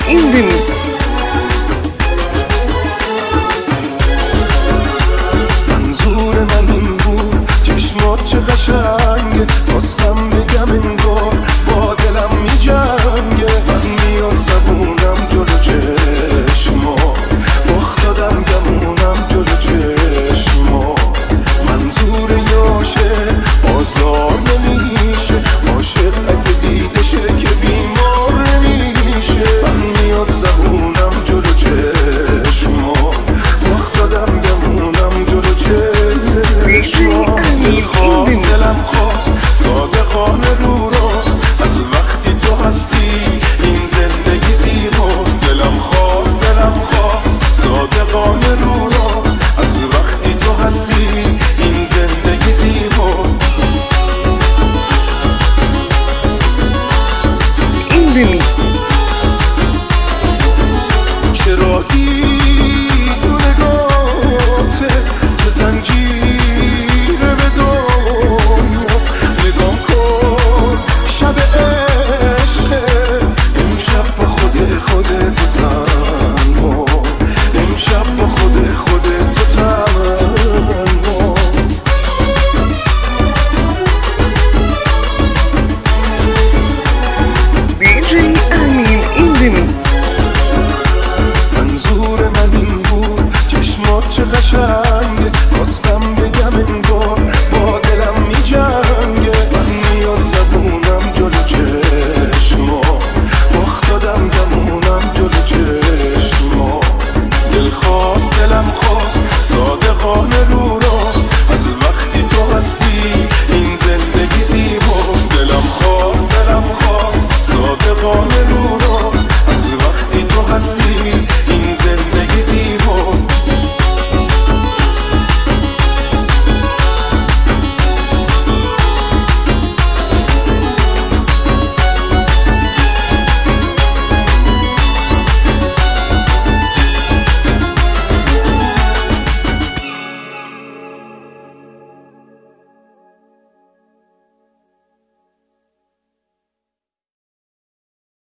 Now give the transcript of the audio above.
in the mix. منظور من این بود چشمات چه قشنگه، خواستم بگم انگار با دلم می جنگه. من میاد زبونم جلو چشمات، باخت دادم گمونم جلو چشمات. منظور یاشه آزار نمیشه، عاشق اگه دیده شه که بیمار نمیشه. من میاد زبونم جلو چشمات، باخت دادم گمونم جلو چشمات. دل خواست دلم خواست